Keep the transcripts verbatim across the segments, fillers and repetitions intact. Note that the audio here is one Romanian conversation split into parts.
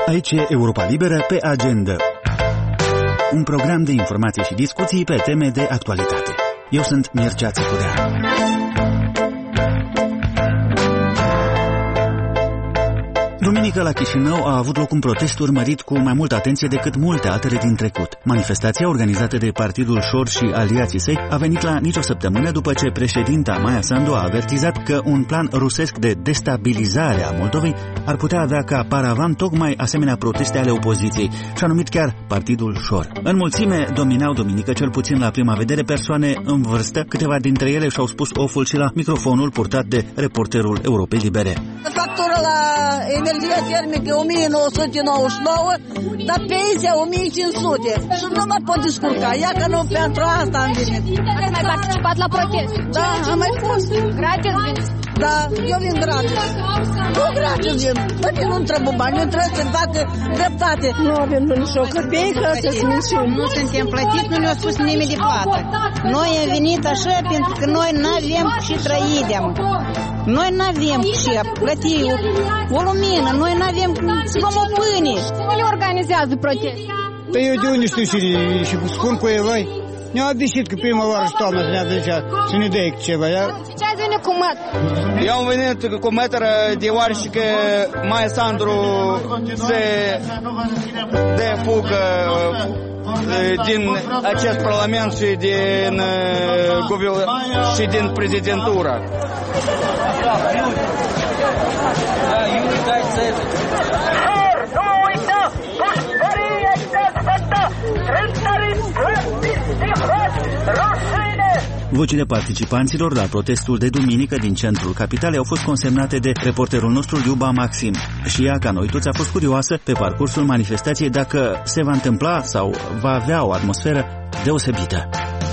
Aici e Europa Liberă pe agenda. Un program de informații și discuții pe teme de actualitate. Eu sunt Mircea Țipudea. Duminică la Chișinău a avut loc un protest urmărit cu mai multă atenție decât multe altele din trecut. Manifestația organizată de Partidul Șor și aliații săi a venit la nicio săptămână după ce președinta Maia Sandu a avertizat că un plan rusesc de destabilizare a Moldovei ar putea avea ca paravan tocmai asemenea proteste ale opoziției, și-a numit chiar Partidul Șor. În mulțime dominau duminică, cel puțin la prima vedere, persoane în vârstă. Câteva dintre ele și-au spus oful și la microfonul purtat de reporterul Europei Libere. Factura la energia termică o mie nouă sute nouăzeci și nouă, dar pensia o mie cinci sute. Și nu mă pot descurca. Ia că nu pentru asta am venit. Ați mai participat la protest? Da, am mai fost. Gratis veniți? Da, eu vin gratis. Nu gratis vin. Băi, nu-mi trebuie bani, nu trebuie să-mi facă dreptate. Nu avem nicio căpeică să smințim. Nu suntem plătiți, nu ne-a spus nimeni de plată. Noi am venit așa pentru că noi n-avem și trăidem. Noi n-avem și plăti o lumină, noi n-avem să luăm o pâine. Cum le organizează protest? Păi eu de unde știu și spun cu evai? Ne-au obișnuit că prima oară și toamnă să ne aducea să ne dea ceva. Ce ați venit cu măt? Eu am venit cu mătără deoarece că Maia Sandu se dă fugă din acest parlament și din guvern și din prezidentura. Vocile participanților la protestul de duminică din centrul capitalei au fost consemnate de reporterul nostru Liuba Maxim. Și ea, ca noi toți, a fost curioasă pe parcursul manifestației dacă se va întâmpla sau va avea o atmosferă deosebită.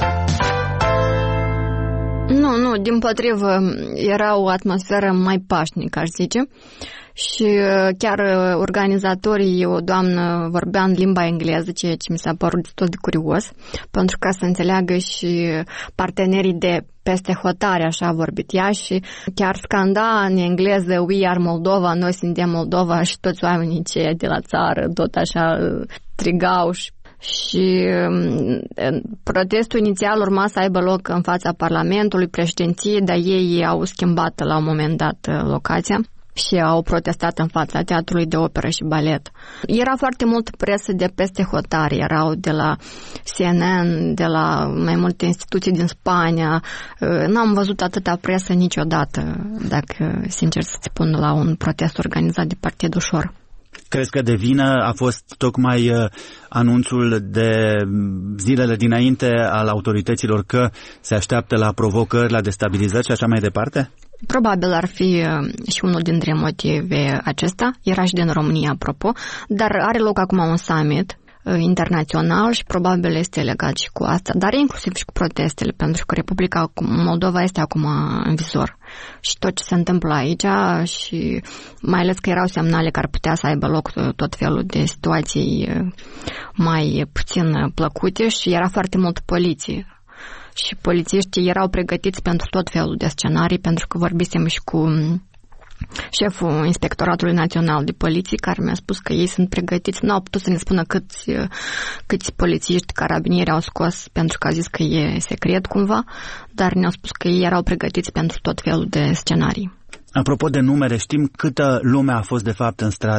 Nu, nu, dimpotrivă, era o atmosferă mai pașnică, aș zice. Și chiar organizatorii, o doamnă vorbea în limba engleză, ceea ce mi s-a părut destul de curios, pentru ca să înțeleagă și partenerii de peste hotare, așa a vorbit ea, și chiar scanda în engleză We are Moldova, noi suntem Moldova, și toți oamenii ceia de la țară tot așa strigau. Și protestul inițial urma să aibă loc în fața Parlamentului, președinției, dar ei au schimbat la un moment dat locația și au protestat în fața Teatrului de Operă și Balet. Era foarte multă presă de peste hotare, erau de la C N N, de la mai multe instituții din Spania. N-am văzut atâta presă niciodată, dacă sincer să spun, la un protest organizat de Partidul Șor. Crezi că de vină a fost tocmai anunțul de zilele dinainte al autorităților că se așteaptă la provocări, la destabilizări și așa mai departe? Probabil ar fi și unul dintre motive acesta. Era și din România, apropo, dar are loc acum un summit internațional și probabil este legat și cu asta, dar inclusiv și cu protestele, pentru că Republica Moldova este acum în vizor. Și tot ce se întâmplă aici, și mai ales că erau semnale că ar putea să aibă loc tot felul de situații mai puțin plăcute și era foarte mult poliție. Și polițiștii erau pregătiți pentru tot felul de scenarii, pentru că vorbisem și cu șeful Inspectoratului Național de Poliție, care mi-a spus că ei sunt pregătiți. Nu au putut să ne spună câți, câți polițiști, carabinieri au scos, pentru că a zis că e secret cumva, dar ne-au spus că ei erau pregătiți pentru tot felul de scenarii. Apropo de numere, știm câtă lume a fost de fapt în stradă